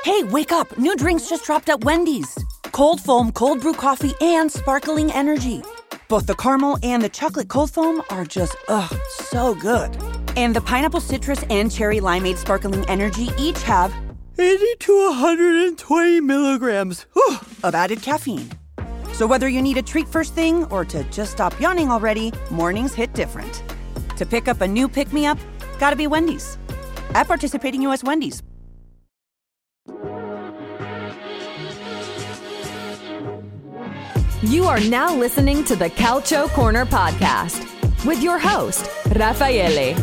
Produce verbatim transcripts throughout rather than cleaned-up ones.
Hey, wake up. New drinks just dropped at Wendy's. Cold foam, cold brew coffee, and sparkling energy. Both the caramel and the chocolate cold foam are just, ugh, so good. And the pineapple citrus and cherry limeade sparkling energy each have eighty to one hundred twenty milligrams whew, of added caffeine. So whether you need a treat first thing or to just stop yawning already, mornings hit different. To pick up a new pick-me-up, gotta be Wendy's. At participating U S Wendy's. You are now listening to the Calcio Corner podcast with your host, Raffaele.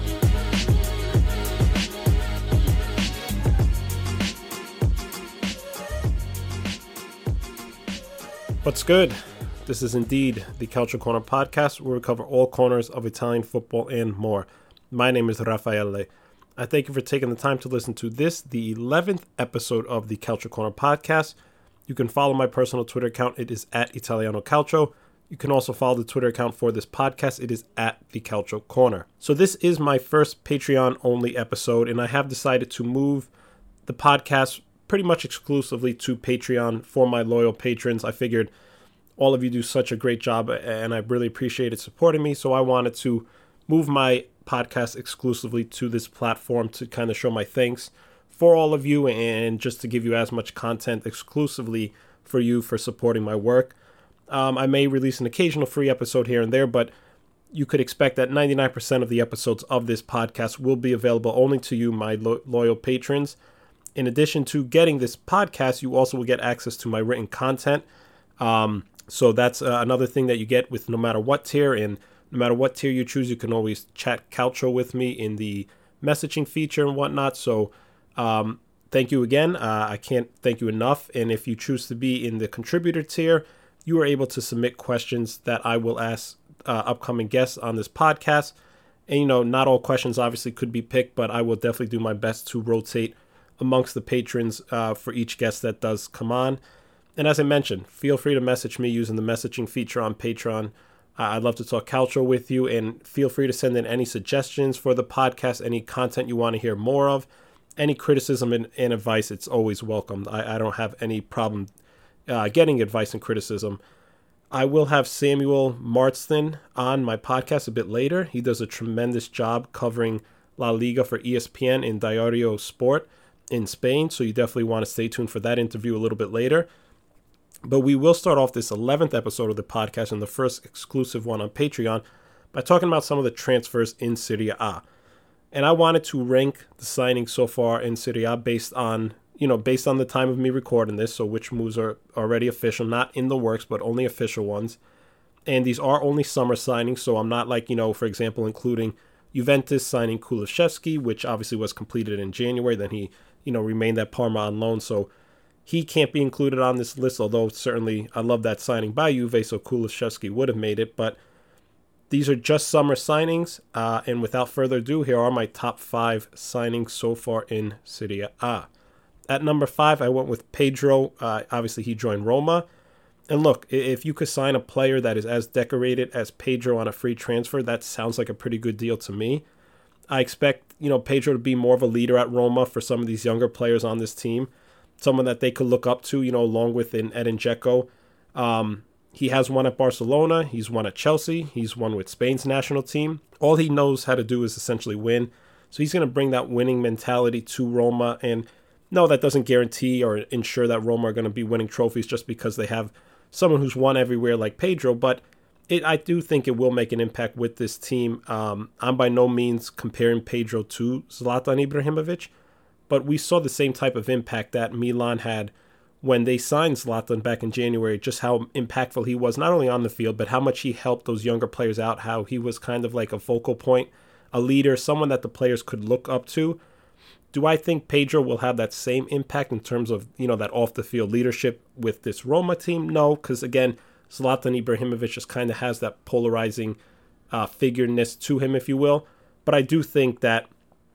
What's good? This is indeed the Calcio Corner podcast, where we cover all corners of Italian football and more. My name is Raffaele. I thank you for taking the time to listen to this, the eleventh episode of the Calcio Corner podcast. You can follow my personal Twitter account. It is at Italiano Calcio. You can also follow the Twitter account for this podcast. It is at the Calcio Corner. So this is my first Patreon-only episode, and I have decided to move the podcast pretty much exclusively to Patreon for my loyal patrons. I figured all of you do such a great job, and I really appreciate it supporting me, so I wanted to move my podcast exclusively to this platform to kind of show my thanks for all of you and just to give you as much content exclusively for you for supporting my work. Um, I may release an occasional free episode here and there, but you could expect that ninety-nine percent of the episodes of this podcast will be available only to you, my lo- loyal patrons. In addition to getting this podcast, you also will get access to my written content. Um, so that's uh, another thing that you get with no matter what tier, and no matter what tier you choose, you can always chat Calcio with me in the messaging feature and whatnot. So Um, thank you again. Uh, I can't thank you enough. And if you choose to be in the contributor tier, you are able to submit questions that I will ask uh, upcoming guests on this podcast. And, you know, not all questions obviously could be picked, but I will definitely do my best to rotate amongst the patrons uh, for each guest that does come on. And as I mentioned, feel free to message me using the messaging feature on Patreon. Uh, I'd love to talk Calcio with you, and feel free to send in any suggestions for the podcast, any content you want to hear more of. Any criticism and, and advice, it's always welcomed. I, I don't have any problem uh, getting advice and criticism. I will have Samuel Marston on my podcast a bit later. He does a tremendous job covering La Liga for E S P N in Diario Sport in Spain, so you definitely want to stay tuned for that interview a little bit later. But we will start off this eleventh episode of the podcast, and the first exclusive one on Patreon, by talking about some of the transfers in Serie A. And I wanted to rank the signings so far in Serie A based on, you know, based on the time of me recording this. So which moves are already official, not in the works, but only official ones. And these are only summer signings. So I'm not like, you know, for example, including Juventus signing Kulusevski, which obviously was completed in January. Then he, you know, remained at Parma on loan. So he can't be included on this list, although certainly I love that signing by Juve. So Kulusevski would have made it, but these are just summer signings, uh, and without further ado, here are my top five signings so far in Serie A. At number five, I went with Pedro. Uh, obviously, he joined Roma. And look, if you could sign a player that is as decorated as Pedro on a free transfer, that sounds like a pretty good deal to me. I expect, you know, Pedro to be more of a leader at Roma for some of these younger players on this team, someone that they could look up to, you know, along with in Edin Dzeko. Um, He has won at Barcelona. He's won at Chelsea. He's won with Spain's national team. All he knows how to do is essentially win. So he's going to bring that winning mentality to Roma. And no, that doesn't guarantee or ensure that Roma are going to be winning trophies just because they have someone who's won everywhere like Pedro. But it, I do think it will make an impact with this team. Um, I'm by no means comparing Pedro to Zlatan Ibrahimovic, but we saw the same type of impact that Milan had when they signed Zlatan back in January, just how impactful he was, not only on the field, but how much he helped those younger players out, how he was kind of like a focal point, a leader, someone that the players could look up to. Do I think Pedro will have that same impact in terms of, you know, that off-the-field leadership with this Roma team? No, because again, Zlatan Ibrahimovic just kind of has that polarizing uh, figureness to him, if you will. But I do think that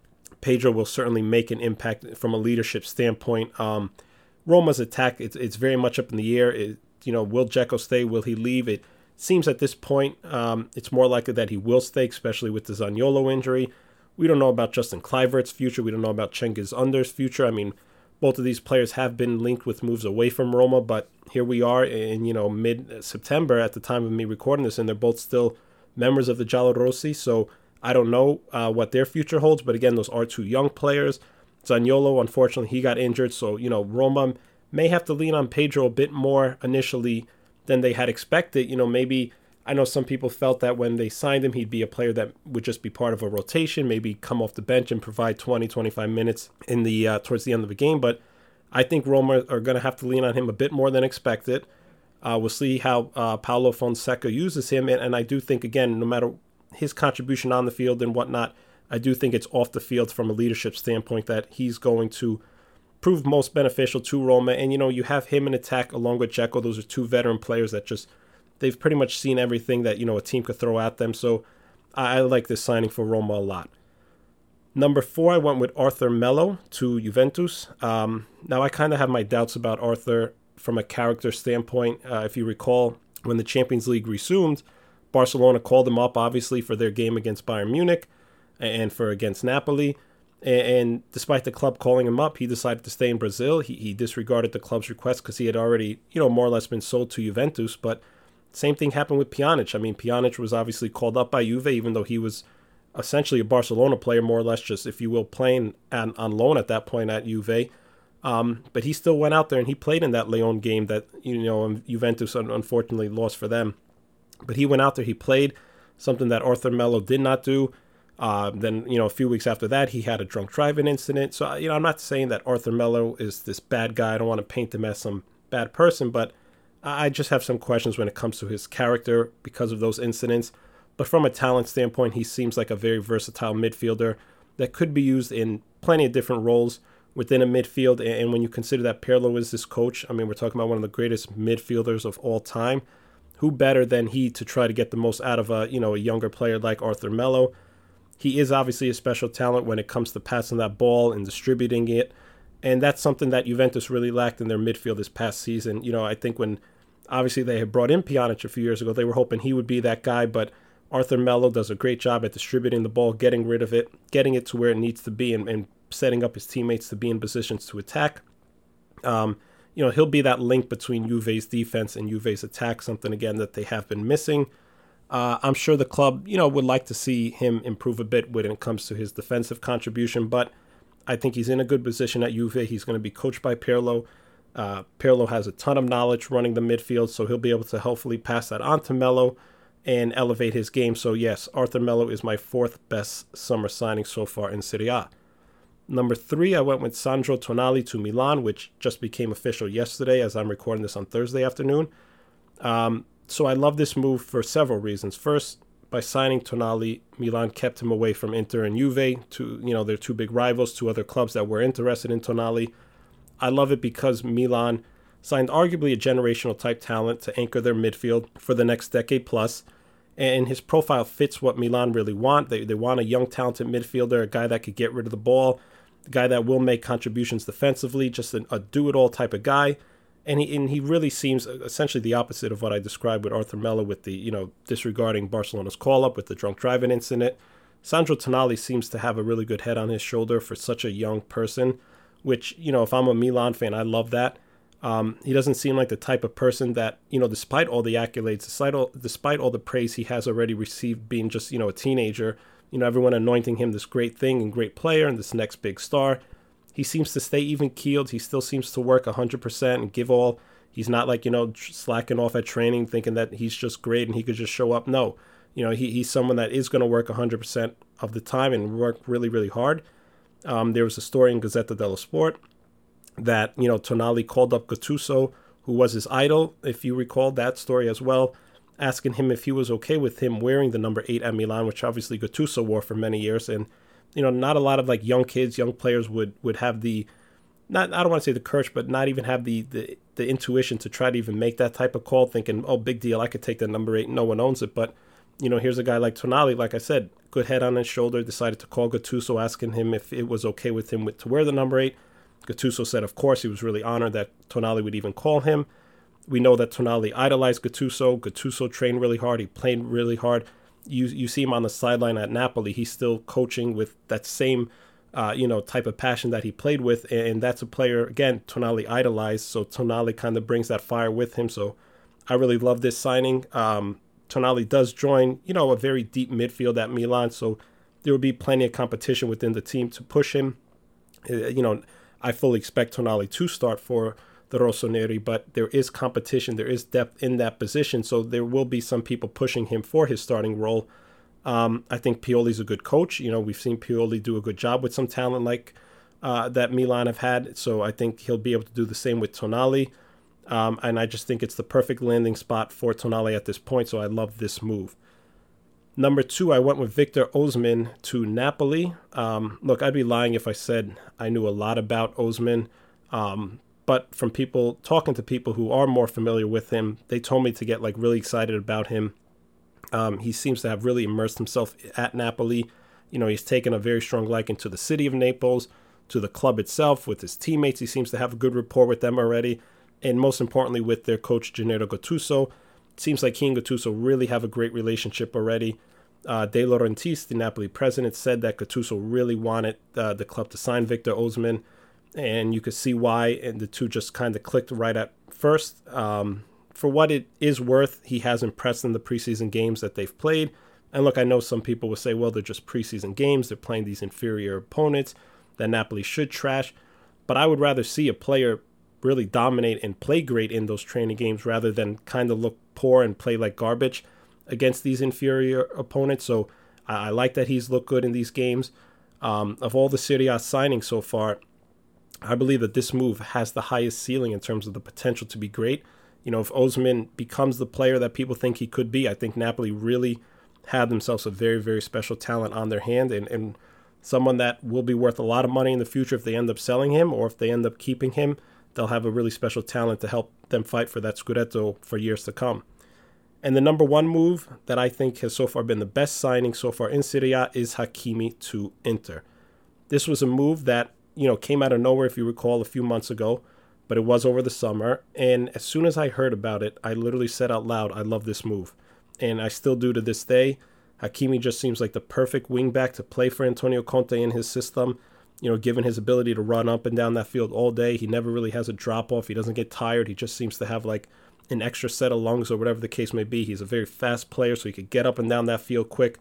Pedro will certainly make an impact from a leadership standpoint. Um, Roma's attack, it's it's very much up in the air. It, you know, will Dzeko stay? Will he leave? It seems at this point um, it's more likely that he will stay, especially with the Zaniolo injury. We don't know about Justin Kluivert's future. We don't know about Cengiz Under's future. I mean, both of these players have been linked with moves away from Roma, but here we are in, you know, mid-September at the time of me recording this, and they're both still members of the Giallorossi, so I don't know uh, what their future holds, but again, those are two young players. Zaniolo, unfortunately, he got injured, so, you know, Roma may have to lean on Pedro a bit more initially than they had expected. You know, maybe, I know some people felt that when they signed him, he'd be a player that would just be part of a rotation, maybe come off the bench and provide twenty, twenty-five minutes in the uh, towards the end of the game, but I think Roma are going to have to lean on him a bit more than expected. Uh, we'll see how uh, Paulo Fonseca uses him, and, and I do think, again, no matter his contribution on the field and whatnot, I do think it's off the field from a leadership standpoint that he's going to prove most beneficial to Roma. And, you know, you have him in attack along with Dzeko. Those are two veteran players that just, they've pretty much seen everything that, you know, a team could throw at them. So I, I like this signing for Roma a lot. Number four, I went with Arthur Melo to Juventus. Um, now, I kind of have my doubts about Arthur from a character standpoint. Uh, if you recall, when the Champions League resumed, Barcelona called him up, obviously, for their game against Bayern Munich and for against Napoli. And, and despite the club calling him up, he decided to stay in Brazil. He, he disregarded the club's request because he had already, you know, more or less been sold to Juventus. But same thing happened with Pjanic. I mean, Pjanic was obviously called up by Juve, even though he was essentially a Barcelona player, more or less, just, if you will, playing on, on loan at that point at Juve. Um, but he still went out there and he played in that Leon game that, you know, Juventus unfortunately lost for them. But he went out there, he played, something that Arthur Melo did not do. Uh, then, you know, a few weeks after that, he had a drunk driving incident. So, you know, I'm not saying that Arthur Melo is this bad guy. I don't want to paint him as some bad person, but I just have some questions when it comes to his character because of those incidents. But from a talent standpoint, he seems like a very versatile midfielder that could be used in plenty of different roles within a midfield. And when you consider that Pirlo is this coach, I mean, we're talking about one of the greatest midfielders of all time. Who better than he to try to get the most out of a, you know, a younger player like Arthur Melo? He is obviously a special talent when it comes to passing that ball and distributing it. And that's something that Juventus really lacked in their midfield this past season. You know, I think when obviously they had brought in Pjanic a few years ago, they were hoping he would be that guy, but Arthur Melo does a great job at distributing the ball, getting rid of it, getting it to where it needs to be, and, and setting up his teammates to be in positions to attack. Um, you know, he'll be that link between Juve's defense and Juve's attack, something, again, that they have been missing. Uh, I'm sure the club, you know, would like to see him improve a bit when it comes to his defensive contribution, but I think he's in a good position at Juve. He's going to be coached by Pirlo. Uh, Pirlo has a ton of knowledge running the midfield, so he'll be able to hopefully pass that on to Melo and elevate his game. So yes, Arthur Melo is my fourth best summer signing so far in Serie A. Number three, I went with Sandro Tonali to Milan, which just became official yesterday as I'm recording this on Thursday afternoon. Um, so I love this move for several reasons. First, by signing Tonali, Milan kept him away from Inter and Juve, two, you know, they're two big rivals, two other clubs that were interested in Tonali. I love it because Milan signed arguably a generational type talent to anchor their midfield for the next decade plus. And his profile fits what Milan really want. They they want a young, talented midfielder, a guy that could get rid of the ball, a guy that will make contributions defensively, just a, a do-it-all type of guy. And he and he really seems essentially the opposite of what I described with Arthur Melo, with the, you know, disregarding Barcelona's call-up with the drunk driving incident. Sandro Tonali seems to have a really good head on his shoulder for such a young person, which, you know, if I'm a Milan fan, I love that. Um, he doesn't seem like the type of person that, you know, despite all the accolades, despite all, despite all the praise he has already received being just, you know, a teenager, you know, everyone anointing him this great thing and great player and this next big star. He seems to stay even-keeled. He still seems to work one hundred percent and give all. He's not like, you know, slacking off at training thinking that he's just great and he could just show up. No, you know, he, he's someone that is going to work one hundred percent of the time and work really, really hard. Um, there was a story in Gazzetta dello Sport that, you know, Tonali called up Gattuso, who was his idol, if you recall that story as well, asking him if he was okay with him wearing the number eight at Milan, which obviously Gattuso wore for many years. And, you know, not a lot of like young kids, young players would, would have the, not I don't want to say the courage, but not even have the, the, the intuition to try to even make that type of call, thinking, oh, big deal, I could take the number eight, no one owns it. But, you know, here's a guy like Tonali, like I said, good head on his shoulder, decided to call Gattuso, asking him if it was okay with him with, to wear the number eight. Gattuso said, of course, he was really honored that Tonali would even call him. We know that Tonali idolized Gattuso. Gattuso trained really hard. He played really hard. You you see him on the sideline at Napoli. He's still coaching with that same uh, you know, type of passion that he played with. And that's a player, again, Tonali idolized. So Tonali kind of brings that fire with him. So I really love this signing. Um, Tonali does join, you know, a very deep midfield at Milan. So there will be plenty of competition within the team to push him. Uh, you know, I fully expect Tonali to start for the Rossoneri, but there is competition. There is depth in that position. So there will be some people pushing him for his starting role. Um, I think Pioli's a good coach. You know, we've seen Pioli do a good job with some talent like uh, that Milan have had. So I think he'll be able to do the same with Tonali. Um, and I just think it's the perfect landing spot for Tonali at this point. So I love this move. Number two, I went with Victor Osimhen to Napoli. Um, look, I'd be lying if I said I knew a lot about Osimhen. Um, but from people, talking to people who are more familiar with him, they told me to get like really excited about him. Um, he seems to have really immersed himself at Napoli. You know, he's taken a very strong liking to the city of Naples, to the club itself, with his teammates. He seems to have a good rapport with them already. And most importantly, with their coach, Gennaro Gattuso. It seems like he and Gattuso really have a great relationship already. Uh, De Laurentiis, the Napoli president, said that Gattuso really wanted uh, the club to sign Victor Osimhen. And you could see why, and the two just kind of clicked right at first. Um, for what it is worth, he has impressed in the preseason games that they've played. And look, I know some people will say, well, they're just preseason games. They're playing these inferior opponents that Napoli should trash. But I would rather see a player really dominate and play great in those training games rather than kind of look poor and play like garbage against these inferior opponents. So I, I like that he's looked good in these games. Um, of all the Serie A signings so far, I believe that this move has the highest ceiling in terms of the potential to be great. You know, if Osimhen becomes the player that people think he could be, I think Napoli really have themselves a very, very special talent on their hand, and, and someone that will be worth a lot of money in the future if they end up selling him, or if they end up keeping him. They'll have a really special talent to help them fight for that Scudetto for years to come. And the number one move that I think has so far been the best signing so far in Serie A is Hakimi to Inter. This was a move that, you know, came out of nowhere, if you recall, a few months ago, but it was over the summer. And as soon as I heard about it, I literally said out loud, I love this move. And I still do to this day. Hakimi just seems like the perfect wingback to play for Antonio Conte in his system. You know, given his ability to run up and down that field all day, he never really has a drop-off. He doesn't get tired. He just seems to have like an extra set of lungs or whatever the case may be. He's a very fast player, so he could get up and down that field quick,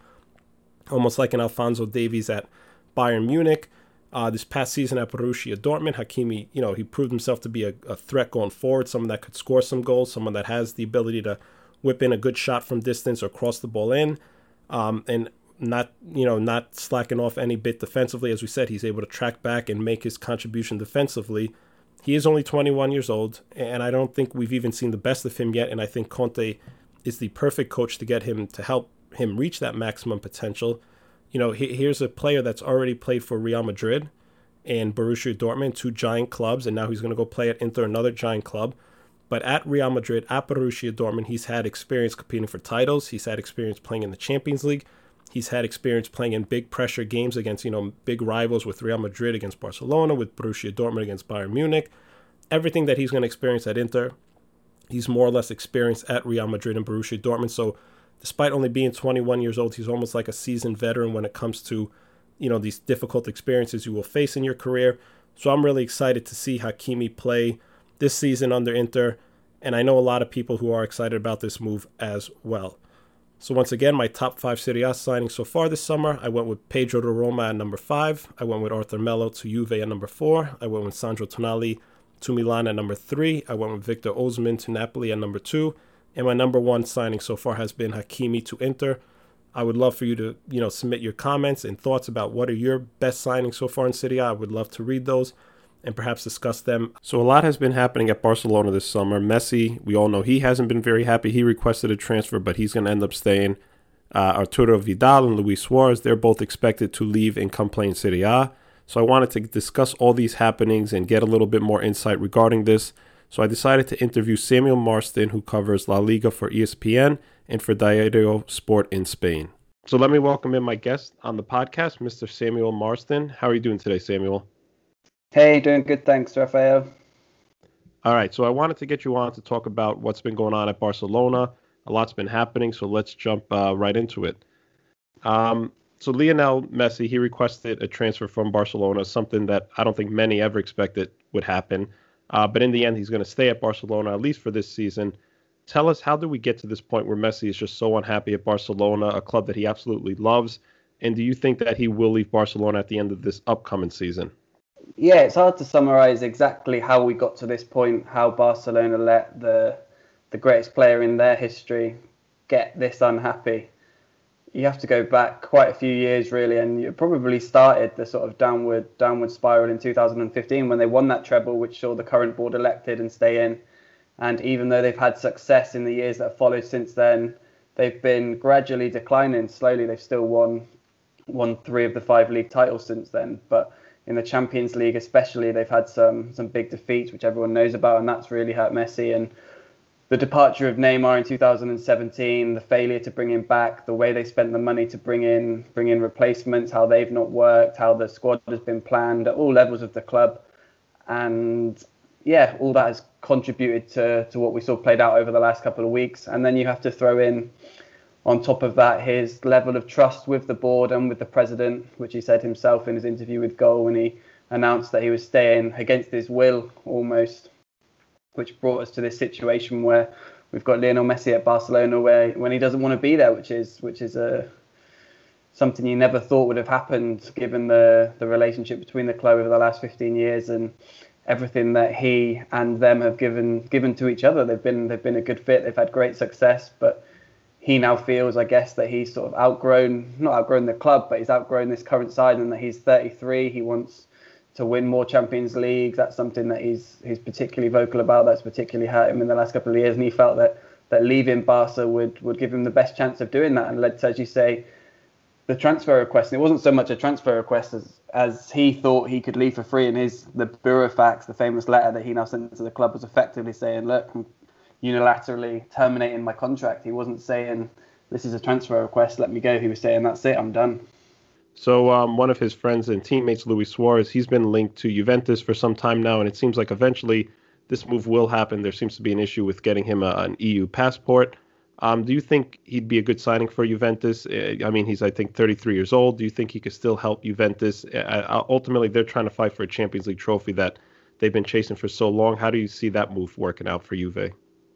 almost like an Alphonso Davies at Bayern Munich. Uh, this past season at Borussia Dortmund, Hakimi, you know, he proved himself to be a, a threat going forward, someone that could score some goals, someone that has the ability to whip in a good shot from distance or cross the ball in, um, and not, you know, not slacking off any bit defensively. As we said, he's able to track back and make his contribution defensively. He is only twenty-one years old, and I don't think we've even seen the best of him yet, and I think Conte is the perfect coach to get him, to help him reach that maximum potential. You know, here's a player that's already played for Real Madrid and Borussia Dortmund, two giant clubs, and now he's going to go play at Inter, another giant club. But at Real Madrid, at Borussia Dortmund, he's had experience competing for titles. He's had experience playing in the Champions League. He's had experience playing in big pressure games against, you know, big rivals, with Real Madrid against Barcelona, with Borussia Dortmund against Bayern Munich. Everything that he's going to experience at Inter, he's more or less experienced at Real Madrid and Borussia Dortmund. So despite only being twenty-one years old, he's almost like a seasoned veteran when it comes to, you know, these difficult experiences you will face in your career. So I'm really excited to see Hakimi play this season under Inter, and I know a lot of people who are excited about this move as well. So once again, my top five Serie A signings so far this summer, I went with Pedro to Roma at number five. I went with Arthur Melo to Juve at number four. I went with Sandro Tonali to Milan at number three. I went with Victor Osimhen to Napoli at number two. And my number one signing so far has been Hakimi to Inter. I would love for you to, you know, submit your comments and thoughts about what are your best signings so far in Serie A. I would love to read those and perhaps discuss them. So a lot has been happening at Barcelona this summer. Messi, we all know he hasn't been very happy. He requested a transfer, but he's going to end up staying. Uh, Arturo Vidal and Luis Suarez, they're both expected to leave and come play in Serie A. So I wanted to discuss all these happenings and get a little bit more insight regarding this. So I decided to interview Samuel Marston, who covers La Liga for E S P N and for Diario Sport in Spain. So let me welcome in my guest on the podcast, Mister Samuel Marston. How are you doing today, Samuel? Hey, doing good, thanks, Rafael. All right, so I wanted to get you on to talk about what's been going on at Barcelona. A lot's been happening, so let's jump uh, right into it. Um, So Lionel Messi, he requested a transfer from Barcelona, something that I don't think many ever expected would happen. Uh, but in the end, he's going to stay at Barcelona, at least for this season. Tell us, how did we get to this point where Messi is just so unhappy at Barcelona, a club that he absolutely loves? And do you think that he will leave Barcelona at the end of this upcoming season? Yeah, it's hard to summarize exactly how we got to this point, how Barcelona let the the greatest player in their history get this unhappy. You have to go back quite a few years, really, and you probably started the sort of downward downward spiral in two thousand fifteen when they won that treble, which saw the current board elected and stay in. And even though they've had success in the years that have followed since then, they've been gradually declining. Slowly, they've still won won three of the five league titles since then. But in the Champions League especially, they've had some some big defeats, which everyone knows about, and that's really hurt Messi. And the departure of Neymar in two thousand seventeen, the failure to bring him back, the way they spent the money to bring in bring in replacements, how they've not worked, how the squad has been planned at all levels of the club. And yeah, all that has contributed to, to what we saw played out over the last couple of weeks. And then you have to throw in, on top of that, his level of trust with the board and with the president, which he said himself in his interview with Goal when he announced that he was staying against his will almost, which brought us to this situation where we've got Lionel Messi at Barcelona where when he doesn't want to be there, which is which is a something you never thought would have happened given the, the relationship between the club over the last fifteen years and everything that he and them have given given to each other. They've been they've been a good fit. They've had great success, but he now feels, I guess, that he's sort of outgrown, not outgrown the club, but he's outgrown this current side and that he's thirty-three. He wants to win more Champions Leagues. That's something that he's he's particularly vocal about. That's particularly hurt him in the last couple of years. And he felt that that leaving Barca would, would give him the best chance of doing that, and led to, as you say, the transfer request. And it wasn't so much a transfer request as as he thought he could leave for free. And his the Burofax, the famous letter that he now sent to the club, was effectively saying, look, I'm unilaterally terminating my contract. He wasn't saying this is a transfer request, let me go. He was saying that's it, I'm done. So um, one of his friends and teammates, Luis Suarez, he's been linked to Juventus for some time now, and it seems like eventually this move will happen. There seems to be an issue with getting him a, an E U passport. Um, do you think he'd be a good signing for Juventus? I mean, he's, I think, thirty-three years old. Do you think he could still help Juventus? Uh, ultimately, they're trying to fight for a Champions League trophy that they've been chasing for so long. How do you see that move working out for Juve?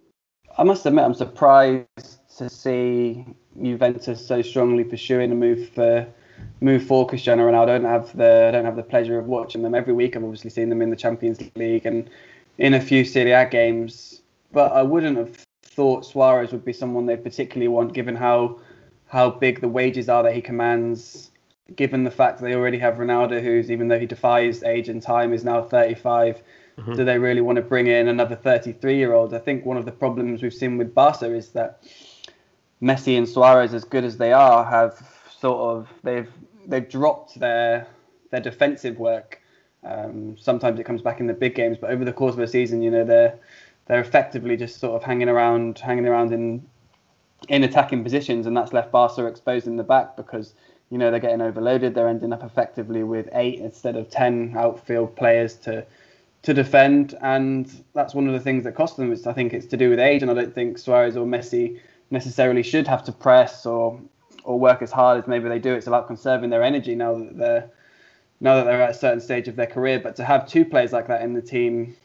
I must admit, I'm surprised to see Juventus so strongly pursuing a move for move for Cristiano Ronaldo. I don't have the I don't have the pleasure of watching them every week. I've obviously seen them in the Champions League and in a few Serie A games, but I wouldn't have thought Suarez would be someone they particularly want, given how how big the wages are that he commands, given the fact that they already have Ronaldo, who's, even though he defies age and time, is now thirty-five. Mm-hmm. Do they really want to bring in another thirty-three-year-old? I think one of the problems we've seen with Barca is that Messi and Suarez, as good as they are, have sort of they've they've dropped their their defensive work. Um, sometimes it comes back in the big games, but over the course of a season, you know, they're they're effectively just sort of hanging around, hanging around in in attacking positions, and that's left Barca exposed in the back because, you know, they're getting overloaded. They're ending up effectively with eight instead of ten outfield players to to defend, and that's one of the things that cost them. It's, I think it's to do with age, and I don't think Suarez or Messi necessarily should have to press or or work as hard as maybe they do. It's about conserving their energy now that they're now that they're at a certain stage of their career. But to have two players like that in the team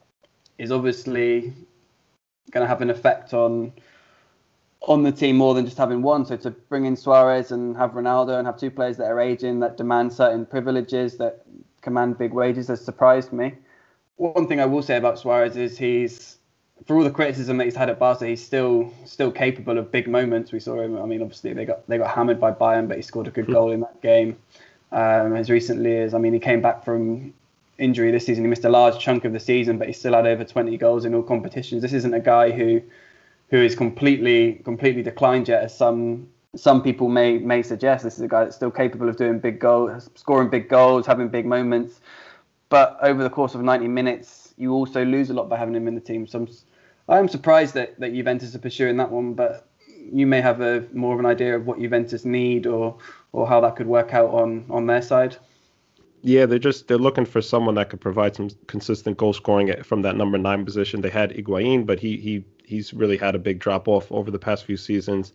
is obviously going to have an effect on on the team more than just having one. So to bring in Suarez and have Ronaldo and have two players that are aging, that demand certain privileges, that command big wages, has surprised me. One thing I will say about Suarez is he's, for all the criticism that he's had at Barca, he's still still capable of big moments. We saw him. I mean, obviously they got they got hammered by Bayern, but he scored a good goal in that game. Um, as recently as, I mean, he came back from injury this season. He missed a large chunk of the season, but he still had over twenty goals in all competitions. This isn't a guy who who is completely completely declined yet, as some some people may may suggest. This is a guy that's still capable of doing big goals, scoring big goals, having big moments. But over the course of ninety minutes, you also lose a lot by having him in the team. So I'm, I'm surprised that, that Juventus are pursuing that one, but you may have a more of an idea of what Juventus need or or how that could work out on, on their side. Yeah, they're just they're looking for someone that could provide some consistent goal scoring from that number nine position. They had Higuain, but he he he's really had a big drop off over the past few seasons.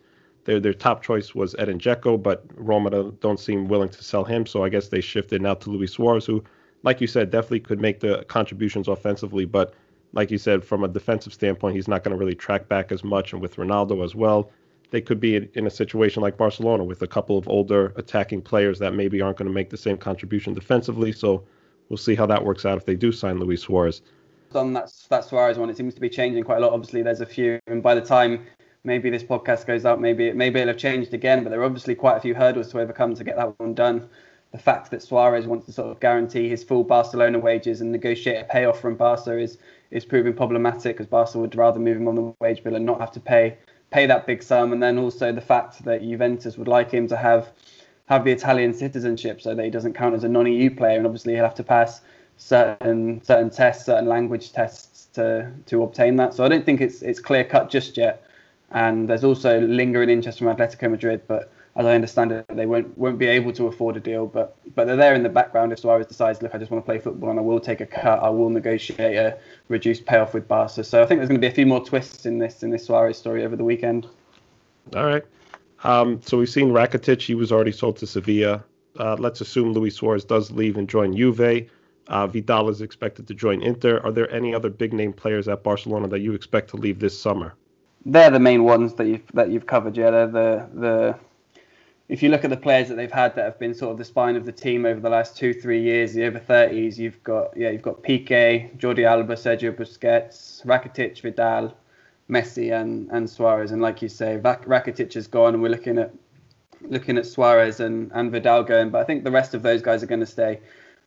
their their top choice was Edin Dzeko, but Roma don't, don't seem willing to sell him. So I guess they shifted now to Luis Suarez, who, like you said, definitely could make the contributions offensively. But like you said, from a defensive standpoint, he's not going to really track back as much. And with Ronaldo as well, they could be in, in a situation like Barcelona with a couple of older attacking players that maybe aren't going to make the same contribution defensively. So we'll see how that works out if they do sign Luis Suarez. On that, that Suarez one, it seems to be changing quite a lot. Obviously, there's a few, and by the time maybe this podcast goes out, maybe maybe it'll have changed again. But there are obviously quite a few hurdles to overcome to get that one done. The fact that Suarez wants to sort of guarantee his full Barcelona wages and negotiate a payoff from Barca is is proving problematic, because Barca would rather move him on the wage bill and not have to pay pay that big sum. And then also the fact that Juventus would like him to have have the Italian citizenship, so that he doesn't count as a non-E U player, and obviously he'll have to pass certain certain tests, certain language tests to to obtain that. So I don't think it's it's clear cut just yet. And there's also lingering interest from Atletico Madrid, but as I understand it, they won't won't be able to afford a deal. But but they're there in the background if Suarez decides, look, I just want to play football and I will take a cut, I will negotiate a reduced payoff with Barca. So I think there's going to be a few more twists in this in this Suarez story over the weekend. All right. Um, so we've seen Rakitic. He was already sold to Sevilla. Uh, let's assume Luis Suarez does leave and join Juve. Uh, Vidal is expected to join Inter. Are there any other big name players at Barcelona that you expect to leave this summer? They're the main ones that you've that you've covered. Yeah, they're the the. If you look at the players that they've had that have been sort of the spine of the team over the last two three years, the over thirties, you've got yeah you've got Piqué, Jordi Alba, Sergio Busquets, Rakitic, Vidal, Messi, and and Suarez. And like you say, Rakitic is gone, and we're looking at looking at Suarez and and Vidal going. But I think the rest of those guys are going to stay.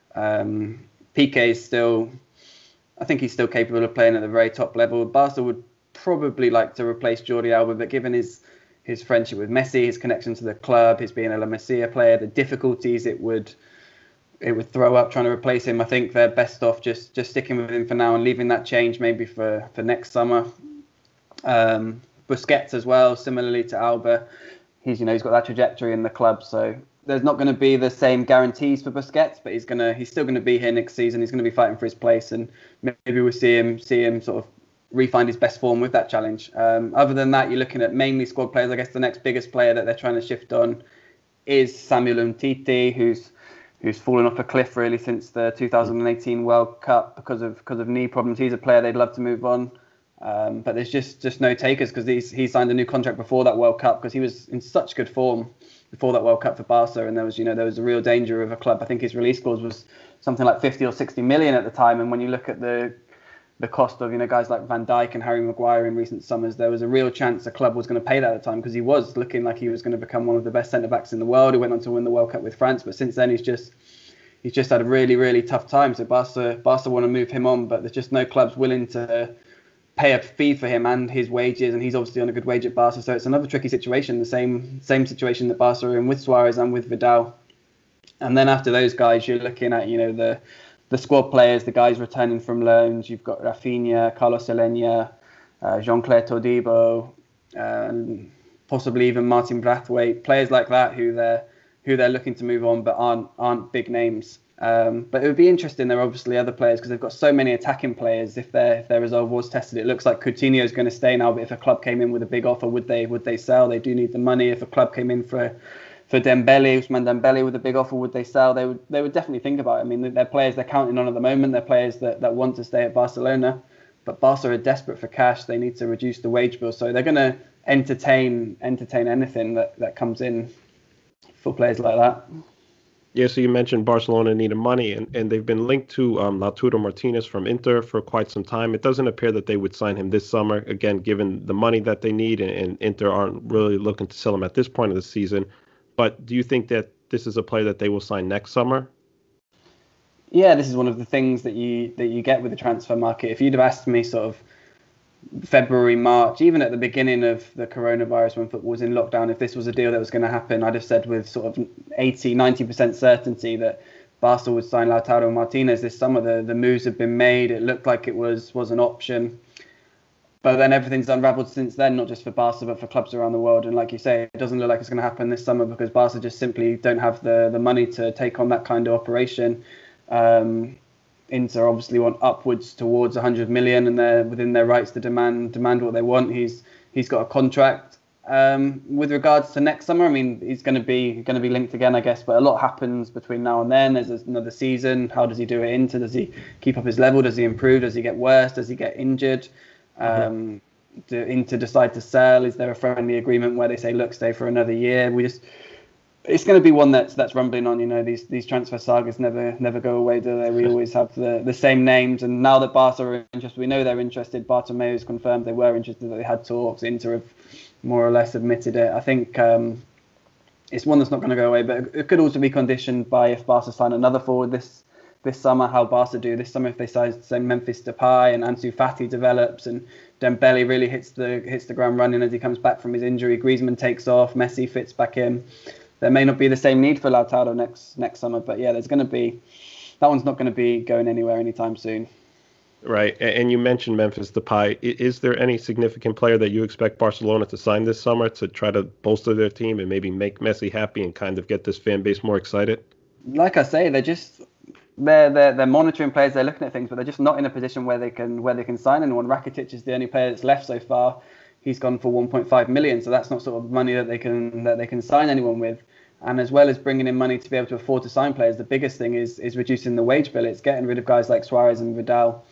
Um, Piqué is still, I think he's still capable of playing at the very top level. Barca would probably like to replace Jordi Alba, but given his his friendship with Messi, his connection to the club, his being a La Masia player, the difficulties it would it would throw up trying to replace him, I think they're best off just just sticking with him for now and leaving that change maybe for, for next summer. Um, Busquets as well, similarly to Alba, he's you know he's got that trajectory in the club, so there's not going to be the same guarantees for Busquets, but he's gonna he's still going to be here next season. He's going to be fighting for his place, and maybe we'll see him see him sort of re-find his best form with that challenge. Um, other than that, you're looking at mainly squad players. I guess the next biggest player that they're trying to shift on is Samuel Umtiti, who's who's fallen off a cliff really since the two thousand eighteen World Cup because of because of knee problems. He's a player they'd love to move on, um, but there's just just no takers because he's he signed a new contract before that World Cup because he was in such good form before that World Cup for Barca, and there was you know there was a real danger of a club. I think his release clause was something like fifty or sixty million at the time, and when you look at the the cost of you know guys like Van Dijk and Harry Maguire in recent summers, there was a real chance a club was going to pay that at the time because he was looking like he was going to become one of the best centre backs in the world. He went on to win the World Cup with France, but since then he's just he's just had a really really tough time. So Barca Barca want to move him on, but there's just no clubs willing to pay a fee for him and his wages, and he's obviously on a good wage at Barca, so it's another tricky situation. The same same situation that Barca are in with Suarez and with Vidal. And then after those guys, you're looking at you know the the squad players, the guys returning from loans. You've got Rafinha, Carlos Elenia, uh, Jean-Claire Todibo, um, possibly even Martin Braithwaite, players like that who they're who they're looking to move on, but aren't aren't big names. Um, but it would be interesting. There are obviously other players because they've got so many attacking players. If their if their resolve was tested, it looks like Coutinho is going to stay now. But if a club came in with a big offer, would they would they sell? They do need the money. If a club came in for for Dembele, Ousmane Dembele with a big offer, would they sell? They would they would definitely think about it. I mean, they're players they're counting on at the moment. They're players that, that want to stay at Barcelona, but Barca are desperate for cash. They need to reduce the wage bill, so they're going to entertain entertain anything that, that comes in for players like that. Yeah, so you mentioned Barcelona needed money, and, and they've been linked to um, Lautaro Martinez from Inter for quite some time. It doesn't appear that they would sign him this summer, again, given the money that they need, and, and Inter aren't really looking to sell him at this point of the season. But do you think that this is a player that they will sign next summer? Yeah, this is one of the things that you that you get with the transfer market. If you'd have asked me sort of February, March, even at the beginning of the coronavirus when football was in lockdown, if this was a deal that was going to happen, I'd have said with sort of eighty, ninety percent certainty that Barca would sign Lautaro Martinez this summer. The the moves had been made. It looked like it was was an option. But then everything's unraveled since then, not just for Barca, but for clubs around the world. And like you say, it doesn't look like it's going to happen this summer because Barca just simply don't have the, the money to take on that kind of operation. Um, Inter obviously want upwards towards one hundred million, and they're within their rights to demand demand what they want. He's he's got a contract. Um, with regards to next summer, I mean, he's going to be going to be linked again, I guess. But a lot happens between now and then. There's another season. How does he do it into? Does he keep up his level? Does he improve? Does he get worse? Does he get injured? Um, mm-hmm. Do Inter decide to sell? Is there a friendly agreement where they say, look, stay for another year? We just it's going to be one that's that's rumbling on. You know, these these transfer sagas never never go away, do they? We always have the, the same names. And now that Barca are interested, we know they're interested. Bartomeu's confirmed they were interested, that they had talks. Inter have more or less admitted it. I think um, it's one that's not going to go away, but it could also be conditioned by if Barca sign another forward this this summer, how Barca do this summer if they sign say Memphis Depay and Ansu Fati develops and Dembele really hits the hits the ground running as he comes back from his injury. Griezmann takes off, Messi fits back in. There may not be the same need for Lautaro next next summer, but yeah, there's going to be that one's not going to be going anywhere anytime soon. Right, and you mentioned Memphis Depay. Is there any significant player that you expect Barcelona to sign this summer to try to bolster their team and maybe make Messi happy and kind of get this fan base more excited? Like I say, they're just they're they're, they're monitoring players, they're looking at things, but they're just not in a position where they can where they can sign anyone. Rakitic is the only player that's left so far. He's gone for one point five million, so that's not sort of money that they can that they can sign anyone with. And as well as bringing in money to be able to afford to sign players, the biggest thing is is reducing the wage bill. It's getting rid of guys like Suarez and Vidal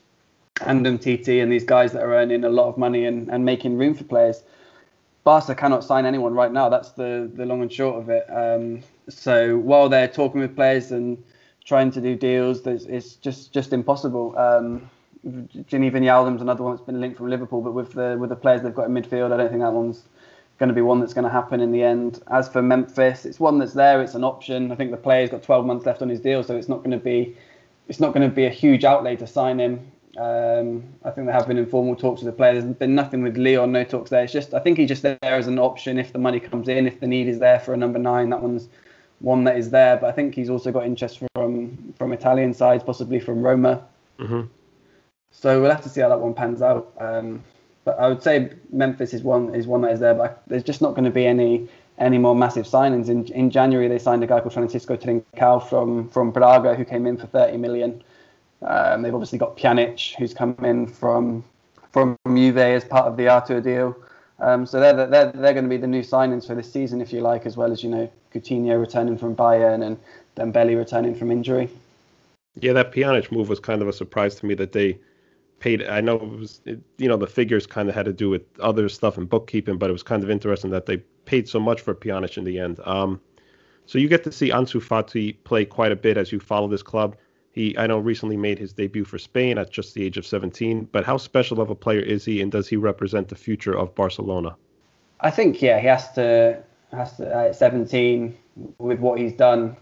and Umtiti and these guys that are earning a lot of money and, and making room for players. Barca cannot sign anyone right now. That's the, the long and short of it. Um, so while they're talking with players and trying to do deals, it's just just impossible. Um, Gini Wijnaldum's another one that's been linked from Liverpool, but with the with the players they've got in midfield, I don't think that one's going to be one that's going to happen in the end. As for Memphis, it's one that's there. It's an option. I think the player's got twelve months left on his deal, so it's not going to be it's not going to be a huge outlay to sign him. Um, I think there have been informal talks with the player. There's been nothing with Lyon, no talks there. It's just I think he's just there as an option if the money comes in, if the need is there for a number nine. That one's one that is there. But I think he's also got interest from from Italian sides, possibly from Roma. Mm-hmm. So we'll have to see how that one pans out. Um, but I would say Memphis is one is one that is there. But there's just not going to be any any more massive signings. In in January they signed a guy called Francisco Trincao from from Braga who came in for thirty million. Um, they've obviously got Pjanic, who's come in from from Juve as part of the Artur deal. Um, so they're, they're they're going to be the new signings for this season, if you like, as well as, you know, Coutinho returning from Bayern and Dembele returning from injury. Yeah, that Pjanic move was kind of a surprise to me that they paid. I know it was, it, you know, the figures kind of had to do with other stuff and bookkeeping, but it was kind of interesting that they paid so much for Pjanic in the end. Um, so you get to see Ansu Fati play quite a bit as you follow this club. He, I know, recently made his debut for Spain at just the age of seventeen. But how special of a player is he, and does he represent the future of Barcelona? I think, yeah, he has to, has to at seventeen, with what he's done,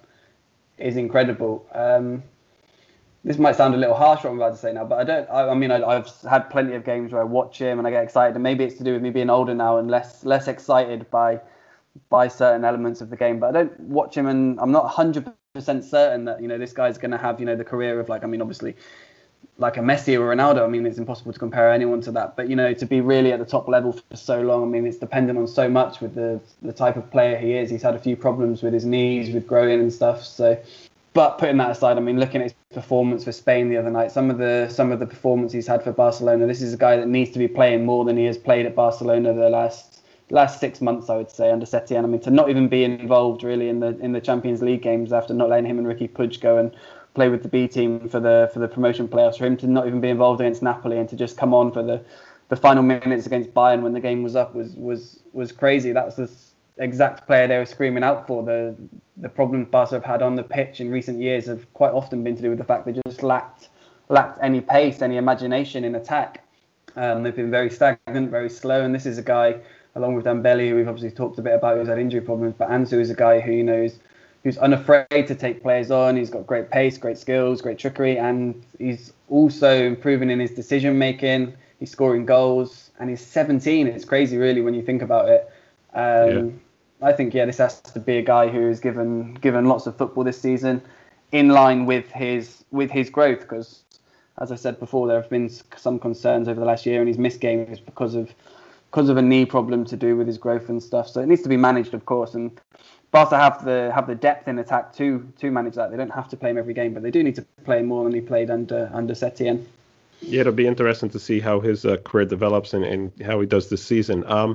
is incredible. Um, this might sound a little harsh, what I'm about to say now, but I don't. I, I mean, I, I've had plenty of games where I watch him and I get excited, and maybe it's to do with me being older now and less less excited by by certain elements of the game. But I don't watch him, and I'm not one hundred percent certain that, you know, this guy's going to have, you know, the career of, like, I mean, obviously like a Messi or Ronaldo. I mean, it's impossible to compare anyone to that, but, you know, to be really at the top level for so long, I mean, it's dependent on so much with the the type of player he is. He's had a few problems with his knees, with growing and stuff. So, but putting that aside, I mean, looking at his performance for Spain the other night, some of the some of the performance he's had for Barcelona, this is a guy that needs to be playing more than he has played at Barcelona the last last six months, I would say, under Setien. I mean, to not even be involved really in the in the Champions League games after not letting him and Ricky Puig go and play with the B team for the for the promotion playoffs, for him to not even be involved against Napoli and to just come on for the, the final minutes against Bayern when the game was up was was was crazy. That's the exact player they were screaming out for. The the problems Barca have had on the pitch in recent years have quite often been to do with the fact they just lacked lacked any pace, any imagination in attack. Um, they've been very stagnant, very slow, and this is a guy, along with Dembele, who we've obviously talked a bit about, who's had injury problems, but Ansu is a guy who, you know, is, who's unafraid to take players on. He's got great pace, great skills, great trickery, and he's also improving in his decision making. He's scoring goals, and he's seventeen. It's crazy, really, when you think about it. Um, yeah. I think, yeah, this has to be a guy who is given given lots of football this season, in line with his with his growth, because, as I said before, there have been some concerns over the last year, and he's missed games because of because of a knee problem to do with his growth and stuff. So it needs to be managed, of course. And Barca have the have the depth in attack to to manage that. They don't have to play him every game, but they do need to play him more than he played under under Setien. Yeah, it'll be interesting to see how his uh, career develops and, and how he does this season. Um,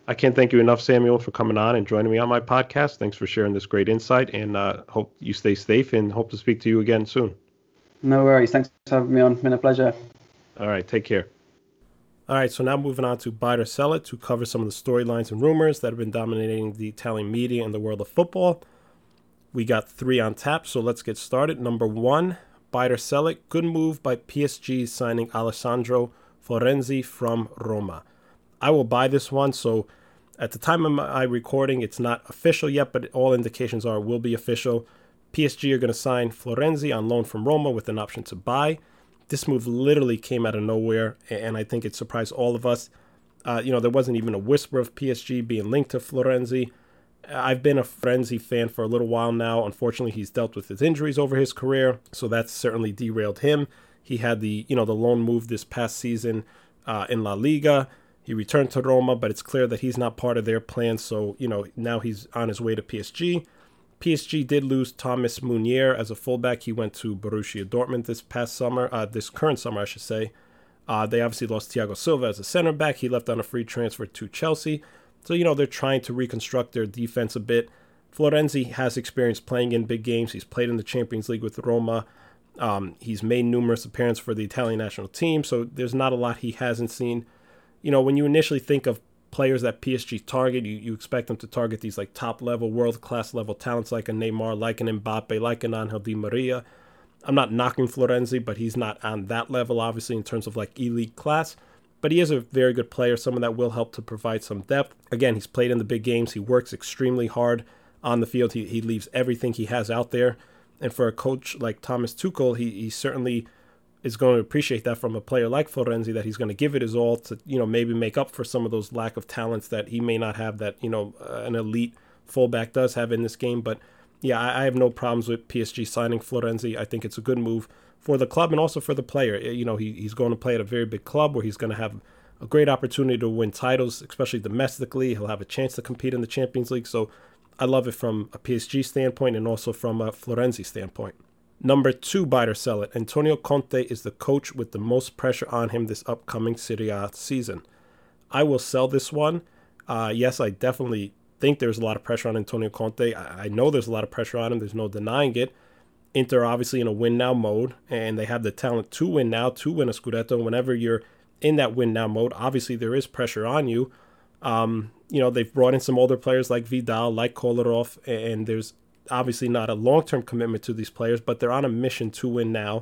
I can't thank you enough, Samuel, for coming on and joining me on my podcast. Thanks for sharing this great insight, and uh, hope you stay safe and hope to speak to you again soon. No worries. Thanks for having me on. It's been a pleasure. All right, take care. All right, so now moving on to Buy it or Sell It to cover some of the storylines and rumors that have been dominating the Italian media and the world of football. We got three on tap, so let's get started. Number one, Buy it or Sell It. Good move by P S G signing Alessandro Florenzi from Roma. I will buy this one, so at the time of my recording, it's not official yet, but all indications are it will be official. P S G are going to sign Florenzi on loan from Roma with an option to buy. This move literally came out of nowhere, and I think it surprised all of us. Uh, you know, there wasn't even a whisper of P S G being linked to Florenzi. I've been a Florenzi fan for a little while now. Unfortunately, he's dealt with his injuries over his career, so that's certainly derailed him. He had the, you know, the loan move this past season uh, in La Liga. He returned to Roma, but it's clear that he's not part of their plans. So, you know, now he's on his way to P S G. P S G did lose Thomas Meunier as a fullback. He went to Borussia Dortmund this past summer, uh, this current summer, I should say. Uh, they obviously lost Thiago Silva as a center back. He left on a free transfer to Chelsea. So, you know, they're trying to reconstruct their defense a bit. Florenzi has experience playing in big games. He's played in the Champions League with Roma. Um, he's made numerous appearances for the Italian national team. So there's not a lot he hasn't seen. You know, when you initially think of players that P S G target, you, you expect them to target these like top level, world class level talents like a Neymar, like an Mbappe, like an Angel Di Maria. I'm not knocking Florenzi, but he's not on that level, obviously, in terms of like elite class. But he is a very good player, someone that will help to provide some depth. Again, he's played in the big games. He works extremely hard on the field. He he leaves everything he has out there. And for a coach like Thomas Tuchel, he, he certainly is going to appreciate that from a player like Florenzi, that he's going to give it his all to, you know, maybe make up for some of those lack of talents that he may not have that, you know, uh, an elite fullback does have in this game. But yeah, I, I have no problems with P S G signing Florenzi. I think it's a good move for the club and also for the player. You know, he, he's going to play at a very big club where he's going to have a great opportunity to win titles, especially domestically. He'll have a chance to compete in the Champions League. So I love it from a P S G standpoint and also from a Florenzi standpoint. Number two, buy it or sell it. Antonio Conte is the coach with the most pressure on him this upcoming Serie A season. I will sell this one. Uh, yes, I definitely think there's a lot of pressure on Antonio Conte. I, I know there's a lot of pressure on him. There's no denying it. Inter obviously in a win-now mode, and they have the talent to win now, to win a Scudetto. Whenever you're in that win-now mode, obviously there is pressure on you. Um, you know, they've brought in some older players like Vidal, like Kolarov, and there's obviously not a long-term commitment to these players, but they're on a mission to win now.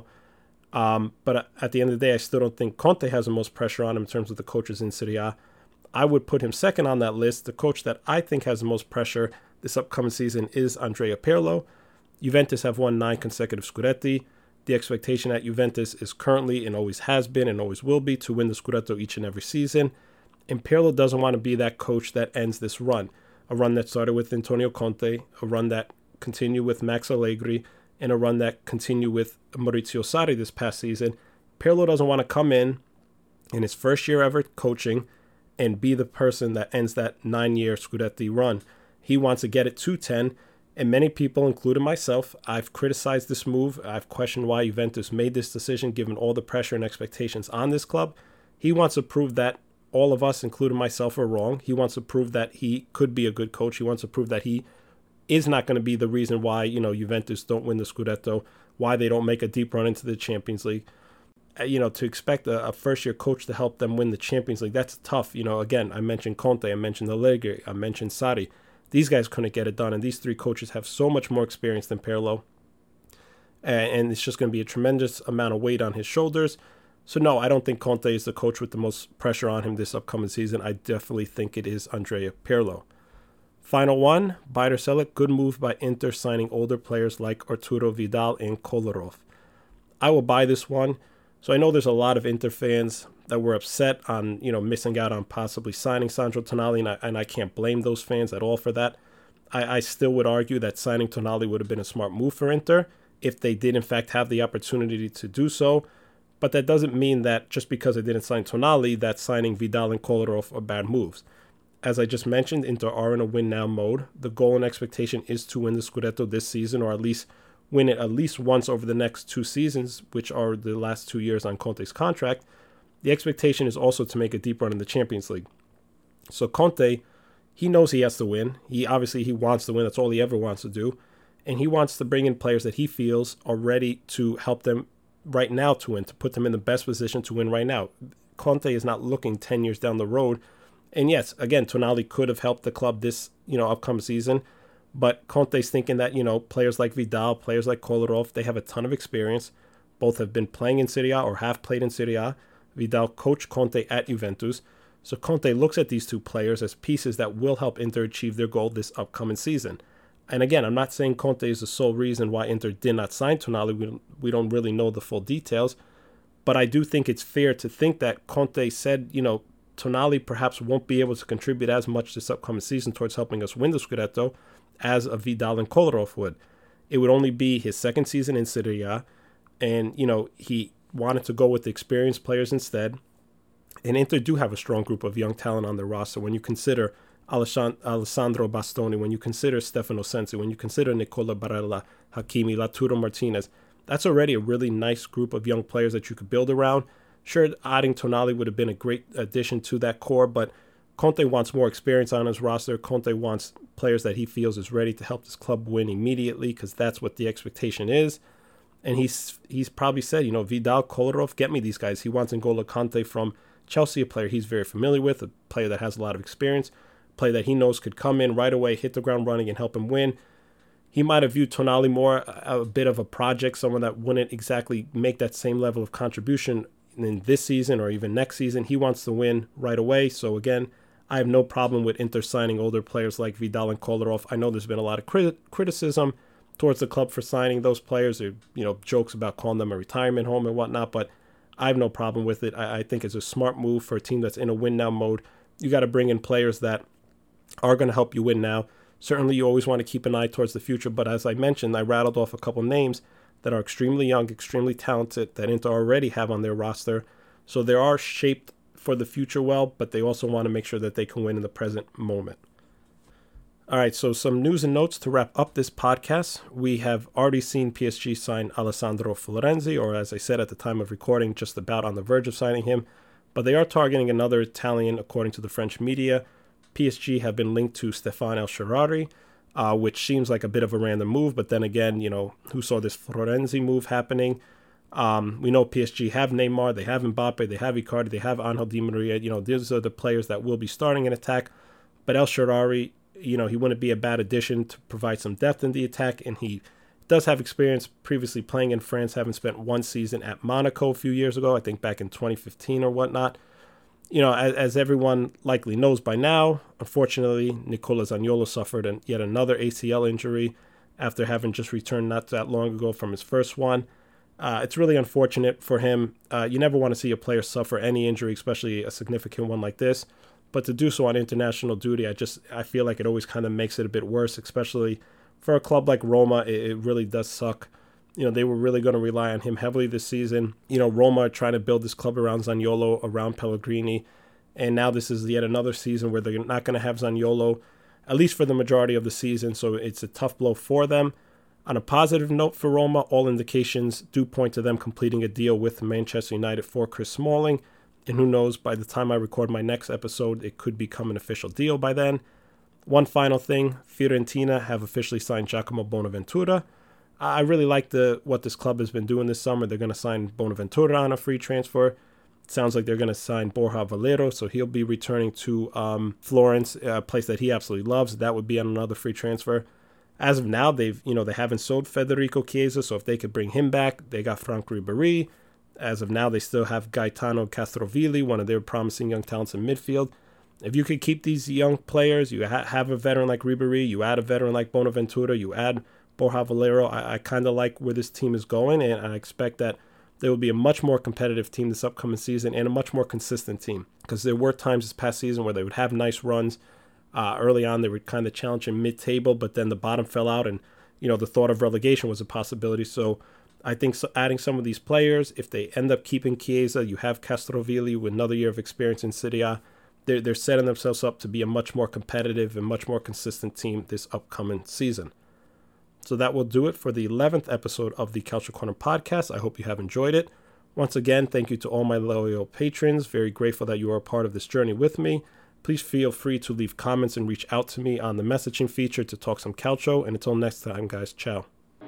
Um, but at the end of the day, I still don't think Conte has the most pressure on him in terms of the coaches in Serie A. I would put him second on that list. The coach that I think has the most pressure this upcoming season is Andrea Pirlo. Juventus have won nine consecutive Scudetti. The expectation at Juventus is currently and always has been and always will be to win the Scudetto each and every season. And Pirlo doesn't want to be that coach that ends this run. A run that started with Antonio Conte, a run that continue with Max Allegri, and a run that continue with Maurizio Sarri this past season. Pirlo doesn't want to come in in his first year ever coaching and be the person that ends that nine-year Scudetti run. He wants to get it to ten, and many people, including myself, I've criticized this move. I've questioned why Juventus made this decision given all the pressure and expectations on this club. He wants to prove that all of us, including myself, are wrong. He wants to prove that he could be a good coach. He wants to prove that he is not going to be the reason why, you know, Juventus don't win the Scudetto, why they don't make a deep run into the Champions League. Uh, you know, to expect a, a first-year coach to help them win the Champions League, that's tough. You know, again, I mentioned Conte, I mentioned Allegri, I mentioned Sarri. These guys couldn't get it done, and these three coaches have so much more experience than Pirlo. And, and it's just going to be a tremendous amount of weight on his shoulders. So, no, I don't think Conte is the coach with the most pressure on him this upcoming season. I definitely think it is Andrea Pirlo. Final one, buy it or sell it. Good move by Inter signing older players like Arturo Vidal and Kolarov. I will buy this one. So I know there's a lot of Inter fans that were upset on, you know, missing out on possibly signing Sandro Tonali, and I, and I can't blame those fans at all for that. I, I still would argue that signing Tonali would have been a smart move for Inter if they did in fact have the opportunity to do so. But that doesn't mean that just because they didn't sign Tonali, that signing Vidal and Kolarov are bad moves. As I just mentioned, Inter are in a win-now mode. The goal and expectation is to win the Scudetto this season, or at least win it at least once over the next two seasons, which are the last two years on Conte's contract. The expectation is also to make a deep run in the Champions League. So Conte he knows he has to win. He obviously he wants to win. That's all he ever wants to do. And he wants to bring in players that he feels are ready to help them right now to win, to put them in the best position to win right now. Conte is not looking ten years down the road. And yes, again, Tonali could have helped the club this, you know, upcoming season. But Conte's thinking that, you know, players like Vidal, players like Kolarov, they have a ton of experience. Both have been playing in Serie A or have played in Serie A. Vidal coached Conte at Juventus. So Conte looks at these two players as pieces that will help Inter achieve their goal this upcoming season. And again, I'm not saying Conte is the sole reason why Inter did not sign Tonali. We don't, we don't really know the full details. But I do think it's fair to think that Conte said, you know, Tonali perhaps won't be able to contribute as much this upcoming season towards helping us win the Scudetto as a Vidal and Kolarov would. It would only be his second season in Serie A. And, you know, he wanted to go with the experienced players instead. And Inter do have a strong group of young talent on their roster. When you consider Alessandro Bastoni, when you consider Stefano Sensi, when you consider Nicola Barella, Hakimi, Lautaro Martinez, that's already a really nice group of young players that you could build around. Sure, adding Tonali would have been a great addition to that core, but Conte wants more experience on his roster. Conte wants players that he feels is ready to help this club win immediately, because that's what the expectation is. And he's he's probably said, you know, Vidal, Kolarov, get me these guys. He wants N'Golo Kante from Chelsea, a player he's very familiar with, a player that has a lot of experience, a player that he knows could come in right away, hit the ground running, and help him win. He might have viewed Tonali more a, a bit of a project, someone that wouldn't exactly make that same level of contribution in this season or even next season. He wants to win right away. So again, I have no problem with Inter signing older players like Vidal and Kolarov. I know there's been a lot of crit- criticism towards the club for signing those players, or, you know, jokes about calling them a retirement home and whatnot, but I have no problem with it. I, I think it's a smart move for a team that's in a win now mode. You got to bring in players that are going to help you win now. Certainly, you always want to keep an eye towards the future, but as I mentioned, I rattled off a couple names that are extremely young, extremely talented, that Inter already have on their roster. So they are shaped for the future well, but they also want to make sure that they can win in the present moment. All right, so some news and notes to wrap up this podcast. We have already seen P S G sign Alessandro Florenzi, or as I said at the time of recording, just about on the verge of signing him. But they are targeting another Italian, according to the French media. P S G have been linked to Stéphane El Shaarawy, uh, which seems like a bit of a random move. But then again, you know, who saw this Florenzi move happening? Um, we know P S G have Neymar, they have Mbappe, they have Icardi, they have Angel Di Maria. You know, these are the players that will be starting an attack. But El Shaarawy, you know, he wouldn't be a bad addition to provide some depth in the attack. And he does have experience previously playing in France, having spent one season at Monaco a few years ago, I think back in twenty fifteen or whatnot. You know, as, as everyone likely knows by now, unfortunately, Nicola Zaniolo suffered an, yet another A C L injury after having just returned not that long ago from his first one. Uh, it's really unfortunate for him. Uh, you never want to see a player suffer any injury, especially a significant one like this. But to do so on international duty, I just I feel like it always kind of makes it a bit worse, especially for a club like Roma. It, it really does suck. You know, they were really going to rely on him heavily this season. You know, Roma are trying to build this club around Zaniolo, around Pellegrini. And now this is yet another season where they're not going to have Zaniolo, at least for the majority of the season. So it's a tough blow for them. On a positive note for Roma, all indications do point to them completing a deal with Manchester United for Chris Smalling. And who knows, by the time I record my next episode, it could become an official deal by then. One final thing, Fiorentina have officially signed Giacomo Bonaventura. I really like the what this club has been doing this summer. They're going to sign Bonaventura on a free transfer. It sounds like they're going to sign Borja Valero, so he'll be returning to um, Florence, a place that he absolutely loves. That would be on another free transfer. As of now, they've you know they haven't sold Federico Chiesa, so if they could bring him back, they got Franck Ribéry. As of now, they still have Gaetano Castrovilli, one of their promising young talents in midfield. If you could keep these young players, you ha- have a veteran like Ribéry, you add a veteran like Bonaventura, you add Borja Valero, I, I kind of like where this team is going, and I expect that there will be a much more competitive team this upcoming season and a much more consistent team. Because there were times this past season where they would have nice runs. Uh, early on, they would kind of challenge in mid-table, but then the bottom fell out, and you know the thought of relegation was a possibility. So I think so, adding some of these players, if they end up keeping Chiesa, you have Castrovilli with another year of experience in Serie A. They're, they're setting themselves up to be a much more competitive and much more consistent team this upcoming season. So that will do it for the eleventh episode of the Calcio Corner podcast. I hope you have enjoyed it. Once again, thank you to all my loyal patrons. Very grateful that you are a part of this journey with me. Please feel free to leave comments and reach out to me on the messaging feature to talk some calcio. And until next time, guys, ciao.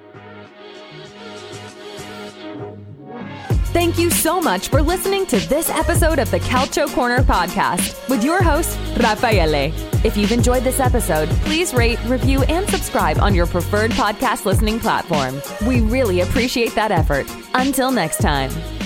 Thank you so much for listening to this episode of the Calcio Corner podcast with your host, Raffaele. If you've enjoyed this episode, please rate, review, and subscribe on your preferred podcast listening platform. We really appreciate that effort. Until next time.